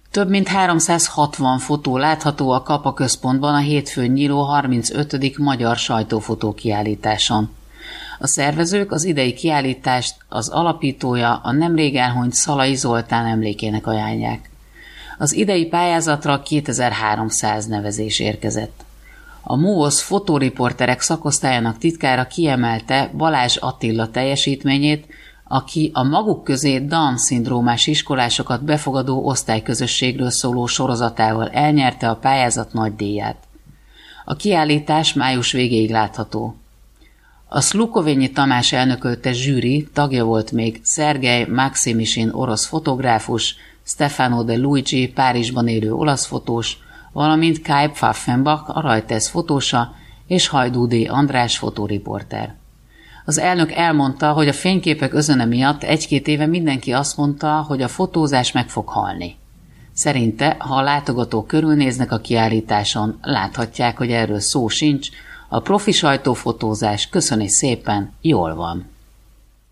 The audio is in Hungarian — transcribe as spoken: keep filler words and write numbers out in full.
Több mint háromszázhatvan fotó látható a Kapa központban a hétfőn nyíló harmincötödik magyar sajtófotókiállításon. A szervezők az idei kiállítást az alapítója, a nemrég elhunyt Szalai Zoltán emlékének ajánlják. Az idei pályázatra kétezer-háromszáz nevezés érkezett. A MUOSZ fotóriporterek szakosztályának titkára kiemelte Balázs Attila teljesítményét, aki a maguk közé Down-szindrómás iskolásokat befogadó osztályközösségről szóló sorozatával elnyerte a pályázat nagy díját. A kiállítás május végéig látható. A Szlukovényi Tamás elnökölte zsűri tagja volt még Szergej Maksimisin orosz fotográfus, Stefano de Luigi Párizsban élő olasz fotós, valamint Kai Pfaffenbach a Reuters fotósa és Hajdú András fotóriporter. Az elnök elmondta, hogy a fényképek özöne miatt egy-két éve mindenki azt mondta, hogy a fotózás meg fog halni. Szerinte, ha a látogatók körülnéznek a kiállításon, láthatják, hogy erről szó sincs, a profi sajtófotózás, köszöni szépen, jól van.